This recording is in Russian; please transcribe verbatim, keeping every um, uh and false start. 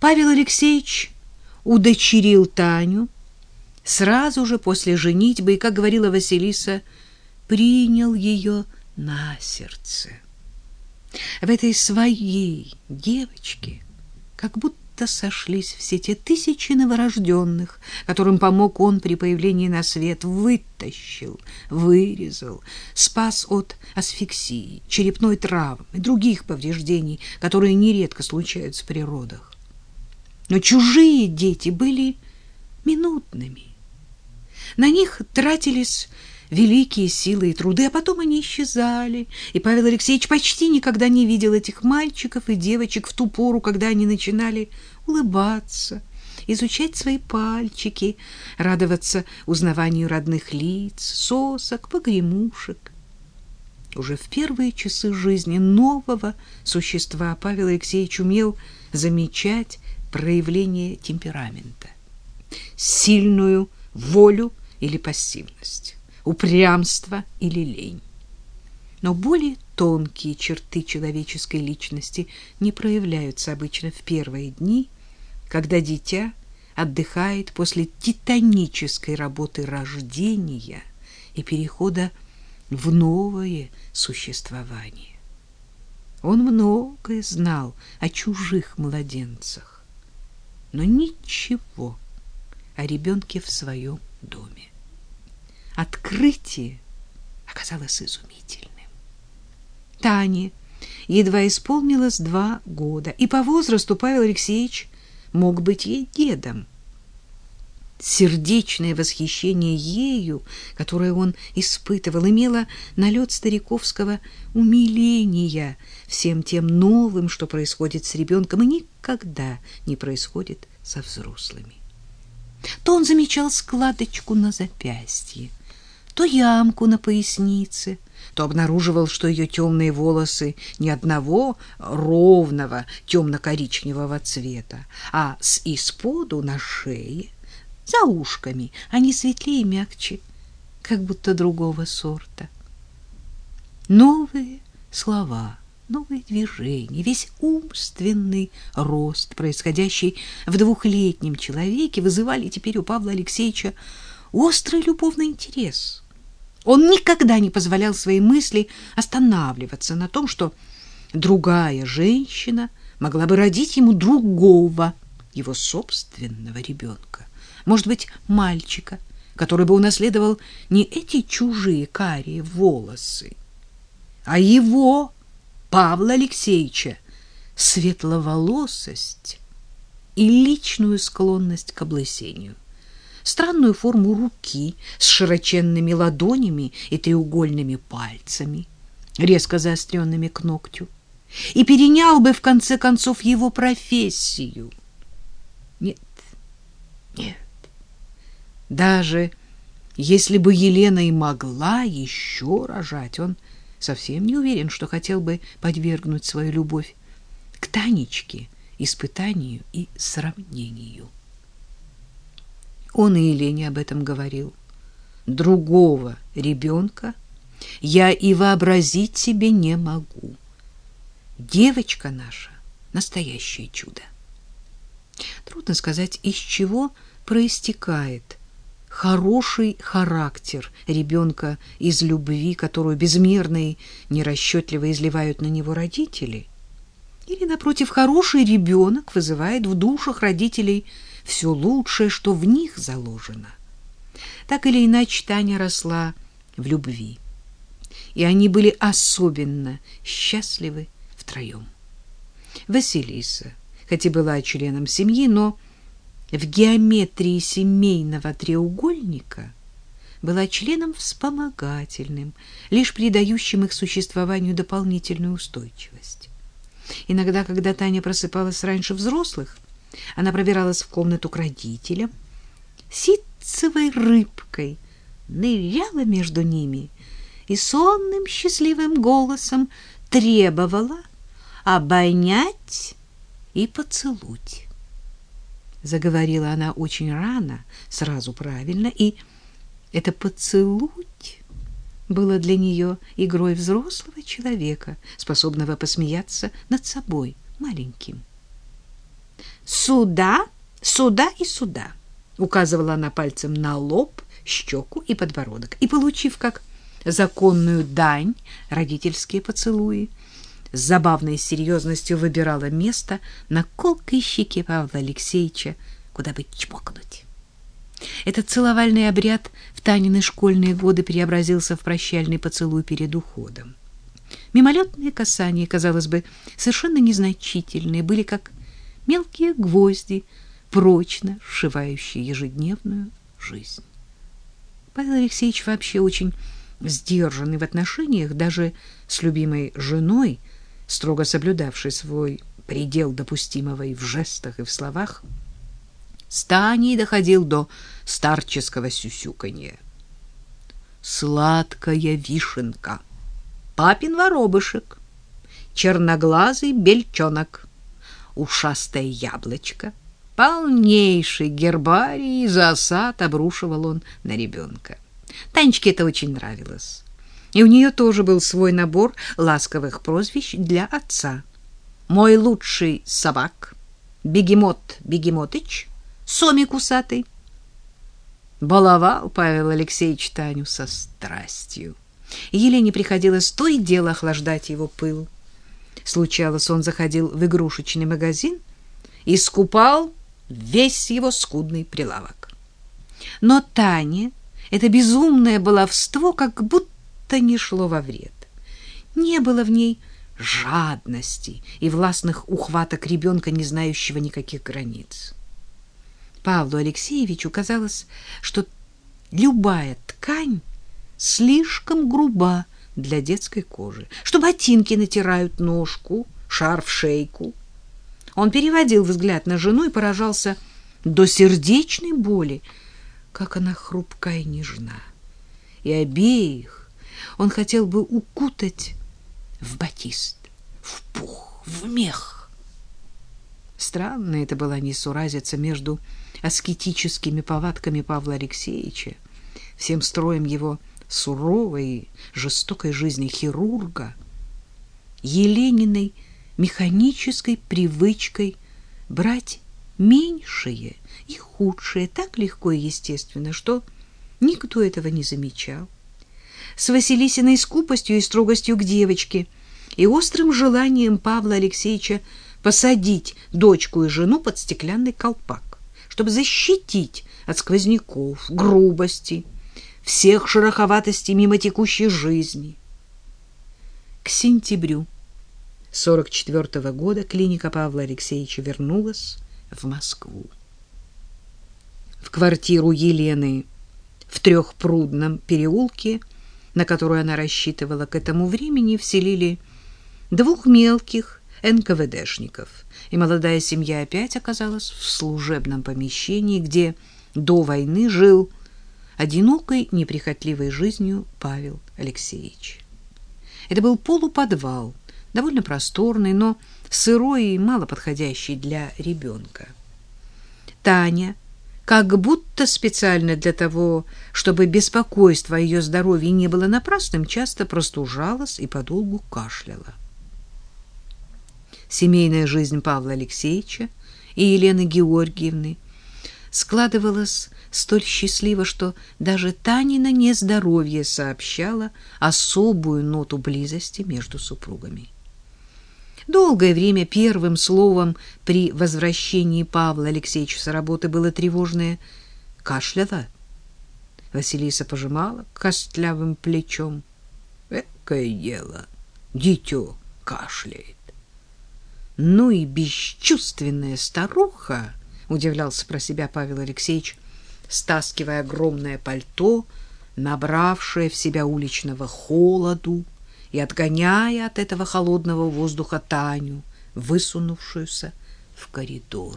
Павел Алексеевич удочерил Таню сразу же после женитьбы и, как говорила Василиса, принял ее на сердце. В этой своей девочке как будто сошлись все те тысячи новорожденных, которым помог он при появлении на свет, вытащил, вырезал, спас от асфиксии, черепной травмы и других повреждений, которые нередко случаются при родах. Но чужие дети были минутными. На них тратились великие силы и труды, а потом они исчезали, и Павел Алексеевич почти никогда не видел этих мальчиков и девочек в ту пору, когда они начинали улыбаться, изучать свои пальчики, радоваться узнаванию родных лиц, сосок, погремушек. Уже в первые часы жизни нового существа Павел Алексеевич умел замечать проявление темперамента, сильную волю или пассивность, упрямство или лень. Но более тонкие черты человеческой личности не проявляются обычно в первые дни, когда дитя отдыхает после титанической работы рождения и перехода в новое существование. Он многое знал о чужих младенцах, но ничего о ребенке в своем доме. Открытие оказалось изумительным. Тане едва исполнилось два года, и по возрасту Павел Алексеевич мог быть ей дедом. Сердечное восхищение ею, которое он испытывал, имело налет стариковского умиления всем тем новым, что происходит с ребенком и никогда не происходит со взрослыми. То он замечал складочку на запястье, то ямку на пояснице, то обнаруживал, что ее темные волосы не одного ровного темно-коричневого цвета, а с исподу на шее, за ушками, они светлее и мягче, как будто другого сорта. Новые слова, новые движения, весь умственный рост, происходящий в двухлетнем человеке, вызывали теперь у Павла Алексеевича острый любовный интерес. Он никогда не позволял своей мысли останавливаться на том, что другая женщина могла бы родить ему другого, его собственного ребенка. Может быть, мальчика, который бы унаследовал не эти чужие карие волосы, а его, Павла Алексеевича, светловолосость и личную склонность к облысению, странную форму руки с широченными ладонями и треугольными пальцами, резко заостренными к ногтю, и перенял бы, в конце концов, его профессию. Нет, нет. Даже если бы Елена и могла еще рожать, он совсем не уверен, что хотел бы подвергнуть свою любовь к Танечке испытанию и сравнению. Он и Елене об этом говорил. Другого ребенка я и вообразить себе не могу. Девочка наша — настоящее чудо. Трудно сказать, из чего проистекает хороший характер ребенка из любви, которую безмерно и нерасчетливо изливают на него родители, или, напротив, хороший ребенок вызывает в душах родителей все лучшее, что в них заложено. Так или иначе, Таня росла в любви, и они были особенно счастливы втроем. Василиса, хоть и была членом семьи, но в геометрии семейного треугольника была членом вспомогательным, лишь придающим их существованию дополнительную устойчивость. Иногда, когда Таня просыпалась раньше взрослых, она пробиралась в комнату к родителям, ситцевой рыбкой ныряла между ними и сонным счастливым голосом требовала обонять и поцелуть. Заговорила она очень рано, сразу правильно, и это поцелуть было для нее игрой взрослого человека, способного посмеяться над собой маленьким. Сюда, сюда и сюда, указывала она пальцем на лоб, щеку и подбородок. И, получив как законную дань родительские поцелуи, с забавной серьезностью выбирала место на колкой щеке Павла Алексеевича, куда бы чмокнуть. Этот целовальный обряд в Танины школьные годы преобразился в прощальный поцелуй перед уходом. Мимолетные касания, казалось бы, совершенно незначительные, были как мелкие гвозди, прочно сшивающие ежедневную жизнь. Павел Алексеевич вообще очень сдержанный в отношениях, даже с любимой женой, строго соблюдавший свой предел допустимого и в жестах, и в словах, с Таней доходил до старческого сюсюканья. Сладкая вишенка, папин воробышек, черноглазый бельчонок, ушастое яблочко, полнейший гербарий и засад обрушивал он на ребенка. Танечке это очень нравилось. И у нее тоже был свой набор ласковых прозвищ для отца. Мой лучший собак, Бегемот Бегемотыч, Сомик усатый. Баловал Павел Алексеевич Таню со страстью. Елене приходилось то и дело охлаждать его пыл. Случалось, он заходил в игрушечный магазин и скупал весь его скудный прилавок. Но Тане это безумное баловство как будто не шло во вред. Не было в ней жадности и властных ухваток ребенка, не знающего никаких границ. Павлу Алексеевичу казалось, что любая ткань слишком груба для детской кожи, что ботинки натирают ножку, шарф шейку. Он переводил взгляд на жену и поражался до сердечной боли, как она хрупка и нежна. И обеих он хотел бы укутать в батист, в пух, в мех. Странная это была несуразица между аскетическими повадками Павла Алексеевича, всем строем его суровой и жестокой жизни хирурга, Елениной механической привычкой брать меньшее и худшее так легко и естественно, что никто этого не замечал, с Василисиной скупостью и строгостью к девочке и острым желанием Павла Алексеевича посадить дочку и жену под стеклянный колпак, чтобы защитить от сквозняков, грубости, всех шероховатостей мимо текущей жизни. К сентябрю сорок четвёртого года клиника Павла Алексеевича вернулась в Москву. В квартиру Елены в Трехпрудном переулке, на которую она рассчитывала к этому времени, вселили двух мелких эн ка вэ дэшников, и молодая семья опять оказалась в служебном помещении, где до войны жил одинокой, неприхотливой жизнью Павел Алексеевич. Это был полуподвал, довольно просторный, но сырой и мало подходящий для ребенка. Таня, как будто специально для того, чтобы беспокойство о ее здоровье не было напрасным, часто простужалась и подолгу кашляла. Семейная жизнь Павла Алексеевича и Елены Георгиевны складывалась столь счастливо, что даже Танина нездоровье сообщало особую ноту близости между супругами. Долгое время первым словом при возвращении Павла Алексеевича с работы было тревожное «кашляла». Василиса пожимала костлявым плечом. «Экое дело, дитё кашляет». «Ну и бесчувственная старуха», — удивлялся про себя Павел Алексеевич, стаскивая огромное пальто, набравшее в себя уличного холоду, и отгоняя от этого холодного воздуха Таню, высунувшуюся в коридор.